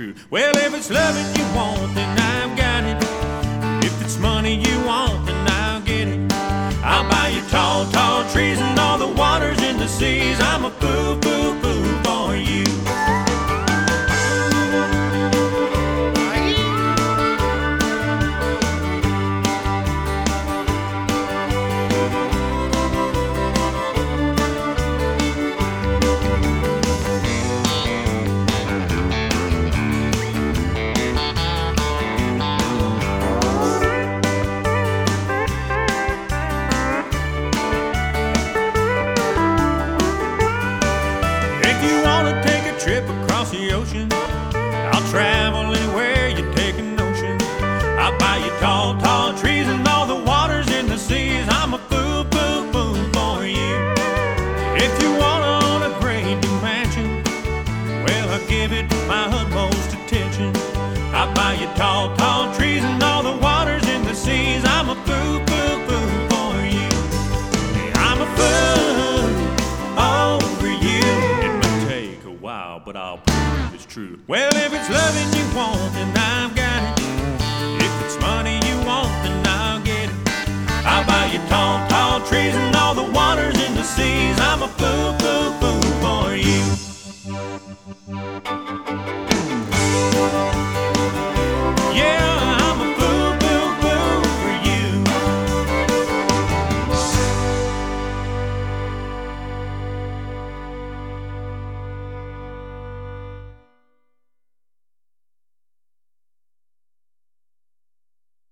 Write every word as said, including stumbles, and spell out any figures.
true. Well, if it's loving you want, then I've got it. If it's money you want, then I'll get it. I'll buy you tall, tall trees and all the waters in the seas. I'm a fool, fool, fool for you. Trip across the ocean, I'll travel anywhere you take a notion. I'll buy you tall, tall trees and all the waters in the seas. I'm a fool, fool, fool for you. If you want to own a great new mansion, well, I'll give it my utmost attention. I'll buy you tall, tall trees and all the waters in the seas. I'm a fool, fool, fool for you. Yeah, I'm a fool over you. Wow, but I'll prove it's true. Well, if it's loving you want, then I've got it. If it's money you want, then I'll get it. I'll buy you tall, tall trees and